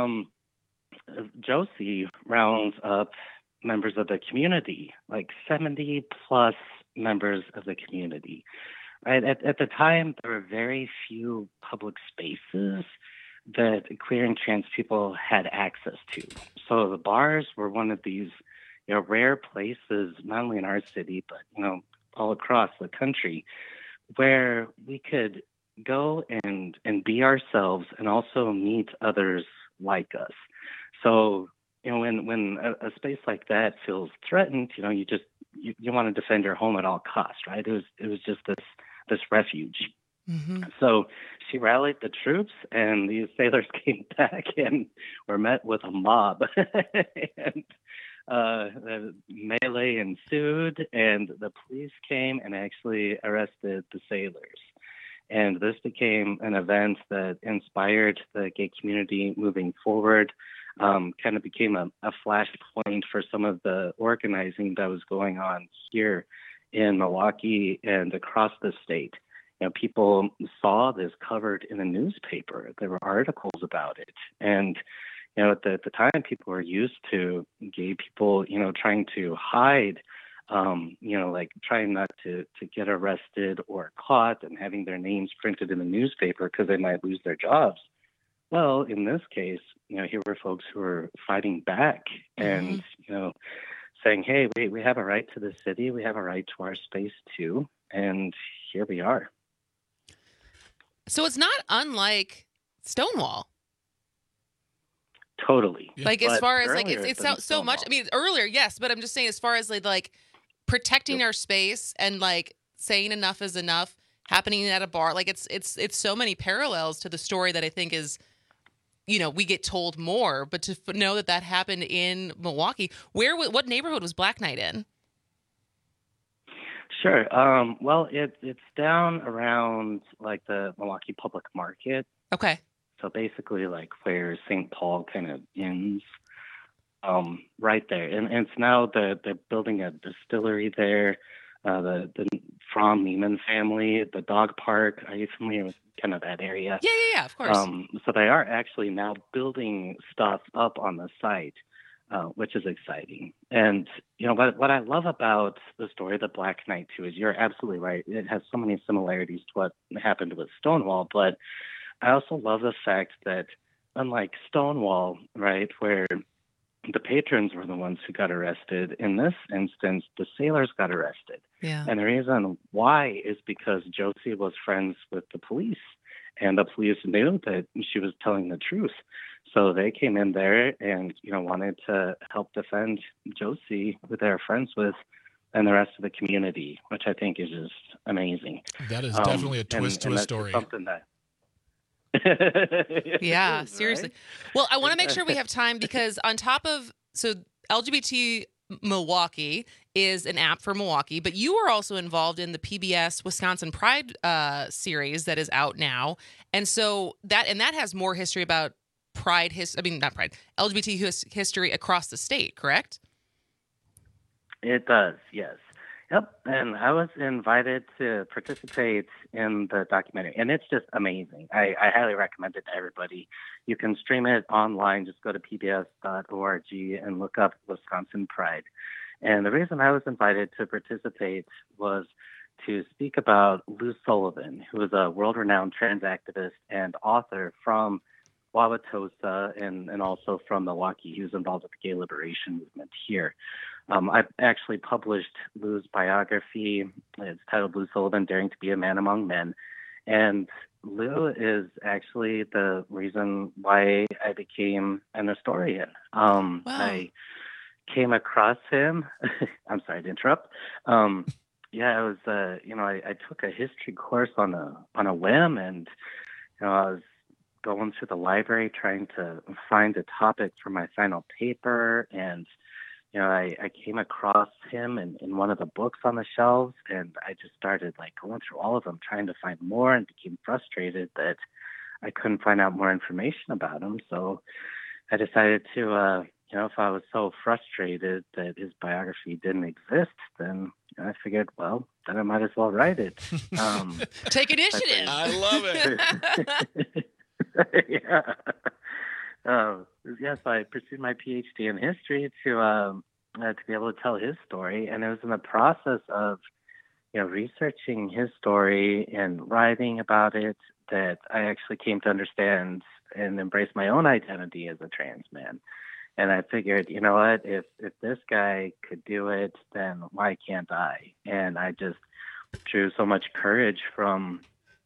Josie rounds up members of the community, like 70 plus members of the community. Right? At the time, there were very few public spaces that queer and trans people had access to. So the bars were one of these rare places, not only in our city, but all across the country, where we could go and be ourselves and also meet others like us. So when a space like that feels threatened, you want to defend your home at all costs, right? It was just this refuge. Mm-hmm. So she rallied the troops, and these sailors came back and were met with a mob. And the melee ensued, and the police came and actually arrested the sailors. And this became an event that inspired the gay community moving forward. Kind of became a flashpoint for some of the organizing that was going on here in Milwaukee and across the state. People saw this covered in the newspaper. There were articles about it. And, at the time, people were used to gay people, trying to hide, like trying not to get arrested or caught and having their names printed in the newspaper because they might lose their jobs. Well, in this case, here were folks who were fighting back and, saying, hey, we have a right to the city. We have a right to our space, too. And here we are. So it's not unlike Stonewall. Totally. Like, as far as, it's so much. I mean, earlier, yes, but I'm just saying, as far as, like protecting our space and, like, saying enough is enough, happening at a bar, like, it's so many parallels to the story that I think is, we get told more, but to know that happened in Milwaukee. What neighborhood was Black Knight in? Sure. Well, it's down around like the Milwaukee Public Market. Okay. So basically, like where St. Paul kind of ends, right there. And it's now they're building a distillery there. The From Neiman family, the dog park. Are you familiar with kind of that area? Yeah, of course. So they are actually now building stuff up on the site, which is exciting. And, what I love about the story of the Black Knight, too, is you're absolutely right. It has so many similarities to what happened with Stonewall. But I also love the fact that, unlike Stonewall, right, where the patrons were the ones who got arrested, in this instance, the sailors got arrested. Yeah. And the reason why is because Josie was friends with the police, and the police knew that she was telling the truth. So they came in there and, wanted to help defend Josie, who they're friends with, and the rest of the community, which I think is just amazing. That is definitely a twist to a story. Something that yeah, seriously. Right? Well, I want to make sure we have time because on top of, LGBT Milwaukee is an app for Milwaukee, but you are also involved in the PBS Wisconsin Pride series that is out now. And so that has more history about LGBT history across the state, correct? It does, yes. Yep, and I was invited to participate in the documentary, and it's just amazing. I highly recommend it to everybody. You can stream it online. Just go to pbs.org and look up Wisconsin Pride. And the reason I was invited to participate was to speak about Lou Sullivan, who is a world-renowned trans activist and author from Wauwatosa and also from Milwaukee. He was involved with the gay liberation movement here. I've actually published Lou's biography. It's titled Lou Sullivan, Daring to be a Man Among Men. And Lou is actually the reason why I became an historian. Wow. I came across him. I'm sorry to interrupt. Yeah, it was, I took a history course on a whim, and, I was going through the library trying to find a topic for my final paper, and I came across him in one of the books on the shelves, and I just started going through all of them, trying to find more, and became frustrated that I couldn't find out more information about him. So I decided to, if I was so frustrated that his biography didn't exist, then I figured, well, then I might as well write it. Take initiative. I love it. Yeah. Yes, I pursued my PhD in history to be able to tell his story, and it was in the process of, researching his story and writing about it that I actually came to understand and embrace my own identity as a trans man. And I figured, you know what, if this guy could do it, then why can't I? And I just drew so much courage from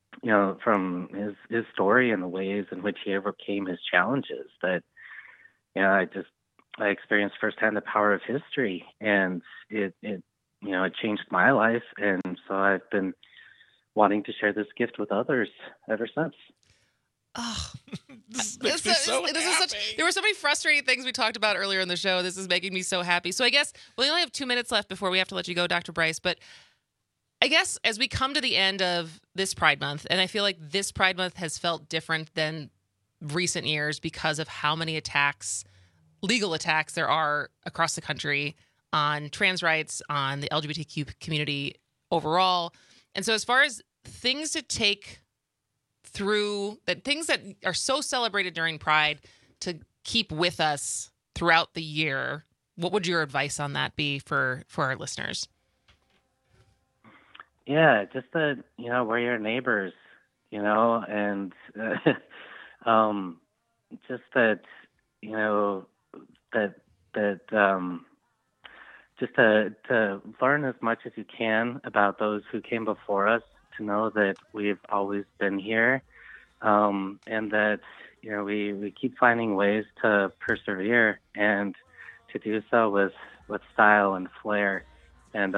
his story and the ways in which he overcame his challenges that, I experienced firsthand the power of history, and it changed my life. And so I've been wanting to share this gift with others ever since. Oh, There were so many frustrating things we talked about earlier in the show. This is making me so happy. So I guess we only have 2 minutes left before we have to let you go, Dr. Bryce. But I guess as we come to the end of this Pride Month, and I feel like this Pride Month has felt different than recent years because of how many legal attacks there are across the country on trans rights, on the LGBTQ community overall. And so as far as things to take through, things that are so celebrated during Pride to keep with us throughout the year, what would your advice on that be for our listeners? Yeah, just that, we're your neighbors, and just that, just to learn as much as you can about those who came before us, to know that we've always been here, and that, we keep finding ways to persevere and to do so with style and flair, and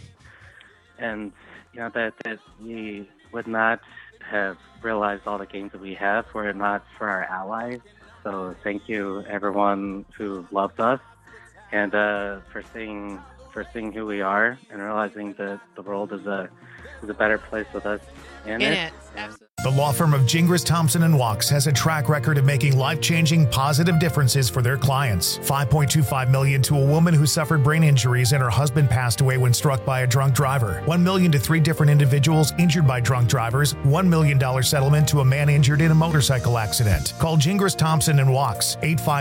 that we would not have realized all the gains that we have were it not for our allies. So thank you, everyone who loves us, and for seeing who we are and realizing that the world is a better place with us in it. Absolutely. The law firm of Gingras, Thompson & Walks has a track record of making life-changing, positive differences for their clients. $5.25 million to a woman who suffered brain injuries and her husband passed away when struck by a drunk driver. $1 million to 3 different individuals injured by drunk drivers. $1 million settlement to a man injured in a motorcycle accident. Call Gingras, Thompson & Walks,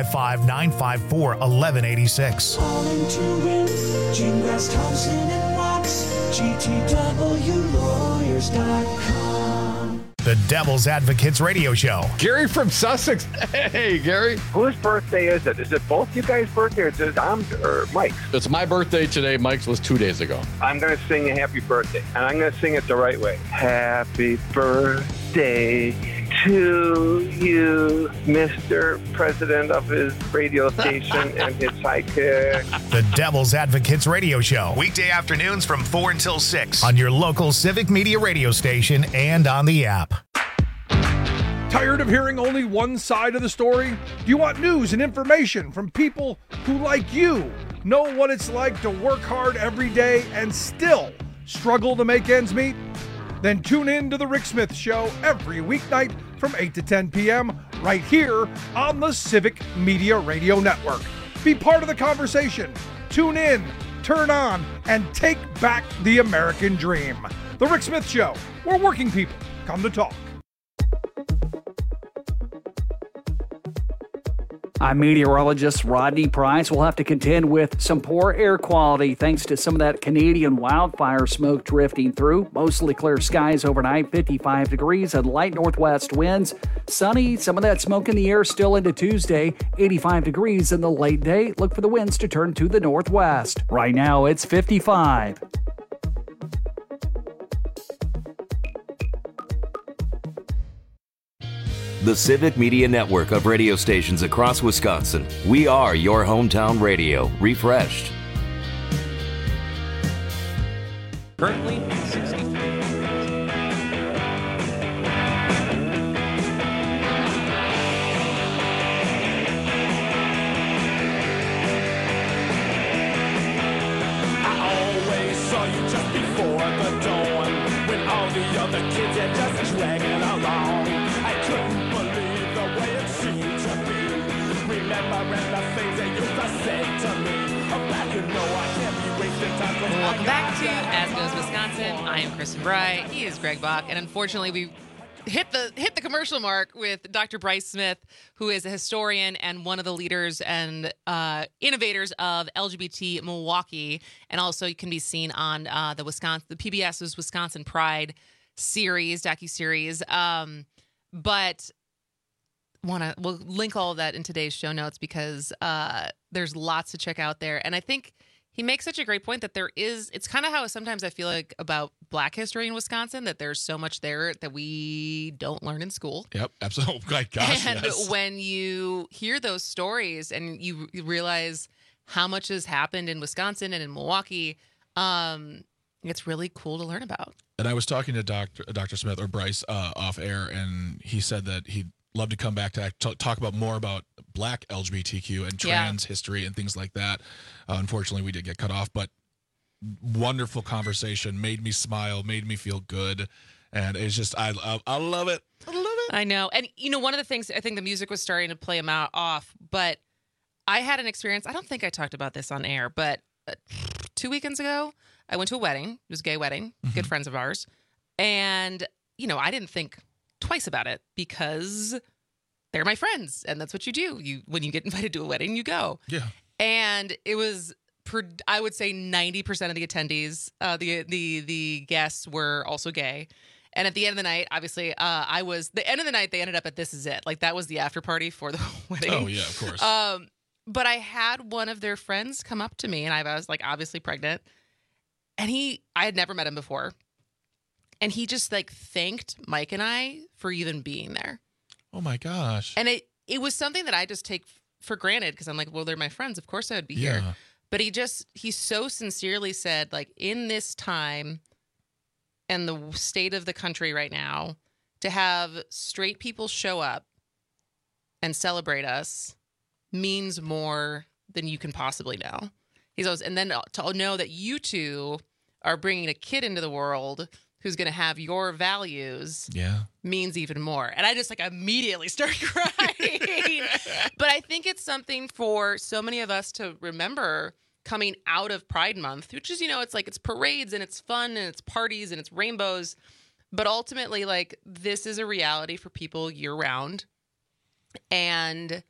855-954-1186. Calling to win, Gingras, Thompson & Walks, GTWlawyers.com. The Devil's Advocates Radio Show. Gary from Sussex. Hey, Gary. Whose birthday is it? Is it both you guys' birthday, or is it Mike's? It's my birthday today. Mike's was 2 days ago. I'm going to sing a happy birthday, and I'm going to sing it the right way. Happy birthday to you, Mr. President of his radio station and his sidekick. The Devil's Advocates Radio Show. Weekday afternoons from 4 until 6 on your local Civic Media radio station and on the app. Tired of hearing only one side of the story? Do you want news and information from people who, like you, know what it's like to work hard every day and still struggle to make ends meet? Then tune in to The Rick Smith Show every weeknight from 8 to 10 p.m. right here on the Civic Media Radio Network. Be part of the conversation. Tune in, turn on, and take back the American dream. The Rick Smith Show, where working people come to talk. I'm meteorologist Rodney Price. We'll have to contend with some poor air quality thanks to some of that Canadian wildfire smoke drifting through. Mostly clear skies overnight, 55 degrees and light northwest winds. Sunny, some of that smoke in the air still into Tuesday, 85 degrees in the late day. Look for the winds to turn to the northwest. Right now, it's 55. The Civic Media Network of radio stations across Wisconsin. We are your hometown radio, refreshed. Currently 63. I always saw you just before the dawn, when all the other kids are just dragging along. I couldn't believe the way it seemed to be, remembering the things they used to say to me. Back, you know I can't be wasting time. Welcome back to As Goes Wisconsin. I am Kristen Bry. He is Greg Bach, and unfortunately, we hit the commercial mark with Dr. Bryce Smith, who is a historian and one of the leaders and innovators of LGBT Milwaukee, and also can be seen on the PBS's Wisconsin Pride series, docuseries. But we'll link all of that in today's show notes because there's lots to check out there. And I think he makes such a great point that it's kind of how sometimes I feel like about Black history in Wisconsin, that there's so much there that we don't learn in school. Yep, absolutely. My gosh, and yes. when you hear those stories and you realize how much has happened in Wisconsin and in Milwaukee, it's really cool to learn about. And I was talking to Dr. Smith or Bryce off air, and he said that he'd love to come back to talk about more about Black LGBTQ and trans history and things like that. Unfortunately, we did get cut off, but wonderful conversation, made me smile, made me feel good, and it's just I love it. I love it. I know, and one of the things I think the music was starting to play him off, but I had an experience. I don't think I talked about this on air, but 2 weekends ago, I went to a wedding. It was a gay wedding, good friends of ours, and I didn't think twice about it because they're my friends, and that's what you do. When you get invited to a wedding, you go. Yeah. And it was, I would say, 90% of the attendees, the guests were also gay. And at the end of the night, obviously, the end of the night, they ended up at This Is It. Like, that was the after party for the wedding. Oh, yeah, of course. But I had one of their friends come up to me, and I was, like, obviously pregnant. And I had never met him before. And he just, like, thanked Mike and I for even being there. Oh, my gosh. And it was something that I just take for granted because I'm like, well, they're my friends. Of course I would be here. But he so sincerely said, like, in this time and the state of the country right now, to have straight people show up and celebrate us means more than you can possibly know. And then to know that you two are bringing a kid into the world who's going to have your values means even more. And I just immediately start crying. But I think it's something for so many of us to remember coming out of Pride Month, which is, it's parades and it's fun and it's parties and it's rainbows. But ultimately, this is a reality for people year round. And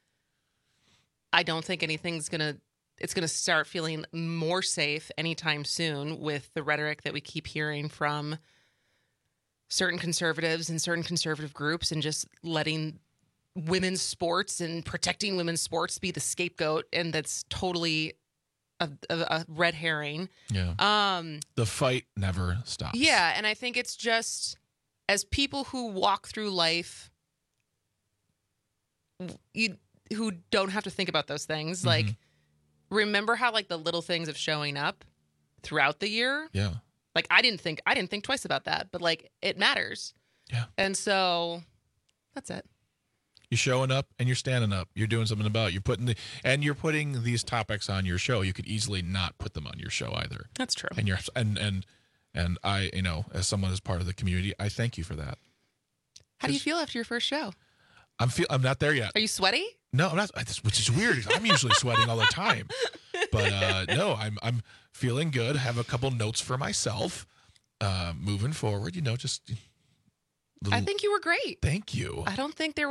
I don't think it's going to start feeling more safe anytime soon with the rhetoric that we keep hearing from certain conservatives and certain conservative groups, and just letting women's sports and protecting women's sports be the scapegoat. And that's totally a red herring. Yeah. The fight never stops. Yeah. And I think it's just, as people who walk through life, who don't have to think about those things, remember how the little things of showing up throughout the year. Yeah. I didn't think twice about that, but it matters. Yeah. And so that's it. You're showing up and you're standing up. You're doing something about it. You're putting these topics on your show. You could easily not put them on your show either. That's true. And I, as someone as part of the community, I thank you for that. How do you feel after your first show? I'm not there yet. Are you sweaty? No, I'm not. Which is weird. I'm usually sweating all the time. But no, I'm feeling good. Have a couple notes for myself. Moving forward, just. I think you were great. Thank you. I don't think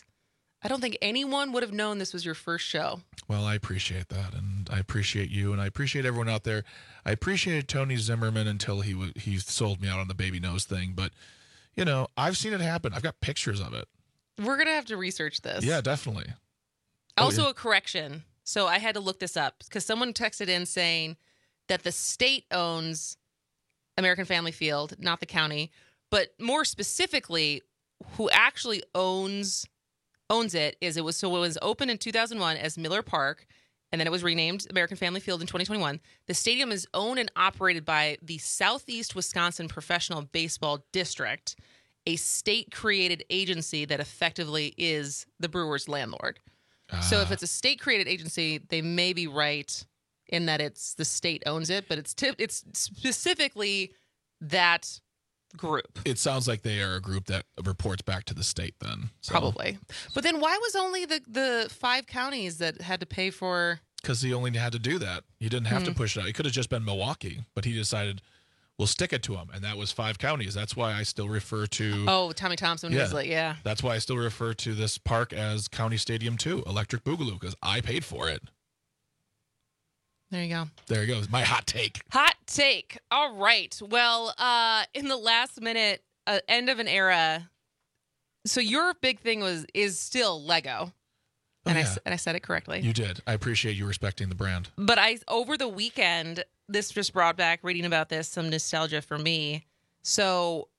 anyone would have known this was your first show. Well, I appreciate that, and I appreciate you, and I appreciate everyone out there. I appreciated Tony Zimmerman until he sold me out on the baby nose thing, but I've seen it happen. I've got pictures of it. We're gonna have to research this. Yeah, definitely. Also, a correction. So I had to look this up because someone texted in saying that the state owns American Family Field, not the county, but more specifically, who actually owns it is it was opened in 2001 as Miller Park, and then it was renamed American Family Field in 2021. The stadium is owned and operated by the Southeast Wisconsin Professional Baseball District, a state-created agency that effectively is the Brewers' landlord. So if it's a state-created agency, they may be right in that it's the state owns it, but it's specifically that group. It sounds like they are a group that reports back to the state then. So. Probably. But then why was only the 5 counties that had to pay for... Because he only had to do that. He didn't have to push it out. It could have just been Milwaukee, but he decided, we'll stick it to him, and that was 5 counties. That's why I still refer to... Oh, Tommy Thompson was like, yeah. That's why I still refer to this park as County Stadium 2, Electric Boogaloo, because I paid for it. There you go. There you go. My hot take. Hot take. All right. Well, in the last minute, end of an era. So your big thing is still Lego. And I said it correctly. You did. I appreciate you respecting the brand. But over the weekend, this just brought back, reading about this, some nostalgia for me. So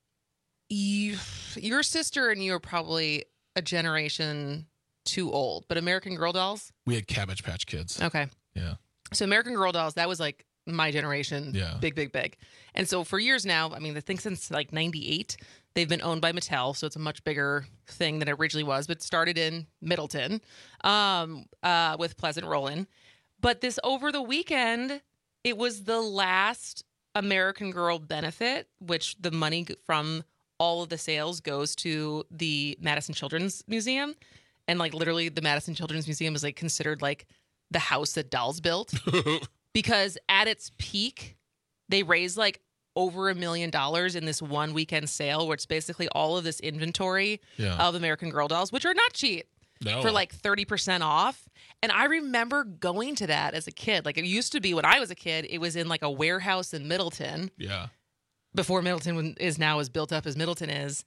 your sister and you are probably a generation too old, but American Girl dolls? We had Cabbage Patch Kids. Okay. Yeah. So American Girl dolls, that was like my generation. Yeah. Big. And so for years now, I think since like 98, they've been owned by Mattel. So it's a much bigger thing than it originally was, but started in Middleton with Pleasant Rollin. But this over the weekend, it was the last American Girl benefit, which the money from all of the sales goes to the Madison Children's Museum. And like literally the Madison Children's Museum is like considered like the house that dolls built. Because at its peak, they raised like over $1 million in this one weekend sale, where it's basically all of this inventory of American Girl dolls, which are not cheap, for like 30% off. And I remember going to that as a kid. Like it used to be when I was a kid, it was in like a warehouse in Middleton. Yeah. Before Middleton is now as built up as Middleton is.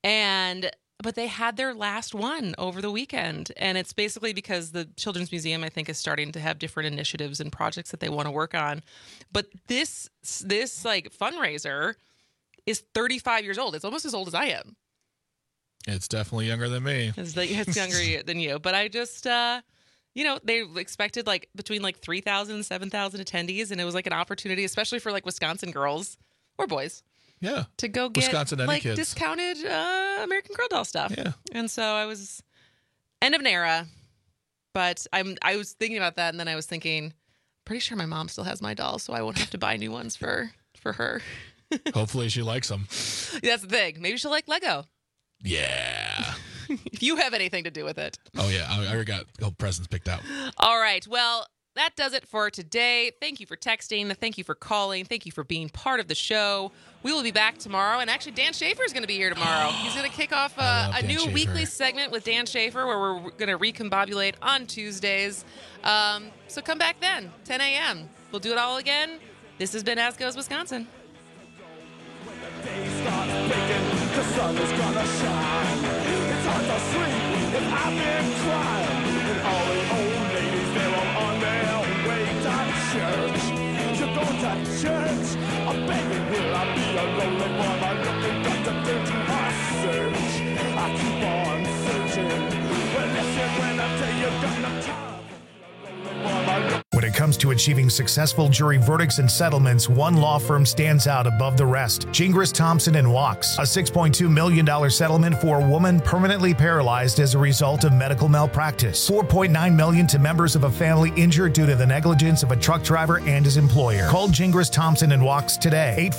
But they had their last one over the weekend. And it's basically because the Children's Museum, I think, is starting to have different initiatives and projects that they want to work on. But this like fundraiser is 35 years old. It's almost as old as I am. It's definitely younger than me. It's younger than you. But I just, they expected like between like 3,000 and 7,000 attendees. And it was like an opportunity, especially for like Wisconsin girls or boys. Yeah. To go get Wisconsin like kids. Discounted American Girl doll stuff. Yeah. And so I was end of an era, but I was thinking about that, and then I was thinking, pretty sure my mom still has my dolls, so I won't have to buy new ones for her. Hopefully she likes them. That's the thing. Maybe she'll like Lego. Yeah. If you have anything to do with it. Oh yeah, I already got presents picked out. All right. Well, that does it for today. Thank you for texting. Thank you for calling. Thank you for being part of the show. We will be back tomorrow. And actually, Dan Schaefer is going to be here tomorrow. He's going to kick off a new weekly segment with Dan Schaefer where we're going to recombobulate on Tuesdays. So come back then, 10 a.m. We'll do it all again. This has been As Goes Wisconsin. The sun is gonna shine. It's hard to sleep if I've been crying. And all the old ladies, they're all on their way to church. You're going to church? Oh, baby, will I be a lonely boy? I'm looking back to do my search. I keep on searching. Well, listen when I tell you, got no time. When it comes to achieving successful jury verdicts and settlements, one law firm stands out above the rest. Gingras, Thompson & Wachs. A $6.2 million settlement for a woman permanently paralyzed as a result of medical malpractice. $4.9 million to members of a family injured due to the negligence of a truck driver and his employer. Call Gingras, Thompson & Wachs today.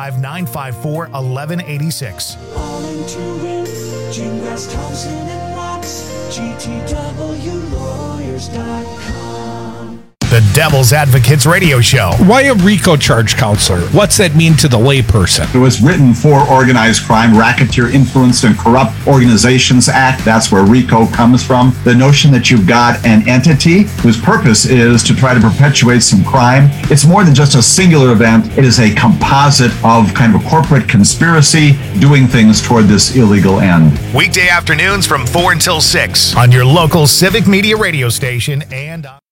855-954-1186. All into it. Gingras, Thompson & Wachs. GTWlawyers.com. the Devil's Advocates radio show. Why a RICO charge counselor? What's that mean to the layperson? It was written for Organized Crime, Racketeer Influenced and Corrupt Organizations Act. That's where RICO comes from. The notion that you've got an entity whose purpose is to try to perpetuate some crime. It's more than just a singular event. It is a composite of kind of a corporate conspiracy doing things toward this illegal end. Weekday afternoons from 4 until 6 on your local Civic Media radio station and